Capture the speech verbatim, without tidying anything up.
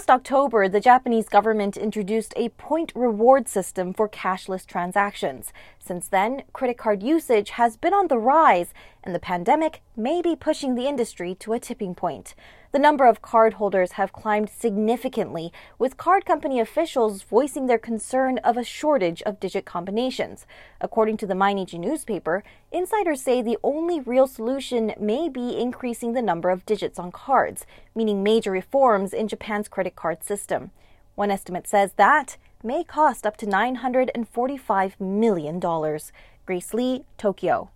Last October, the Japanese government introduced a point reward system for cashless transactions. Since then, credit card usage has been on the rise, and the pandemic may be pushing the industry to a tipping point. The number of cardholders have climbed significantly, with card company officials voicing their concern of a shortage of digit combinations. According to the Mainichi newspaper, insiders say the only real solution may be increasing the number of digits on cards, meaning major reforms in Japan's credit card system. One estimate says that may cost up to nine hundred forty-five million dollars. Grace Lee, Tokyo.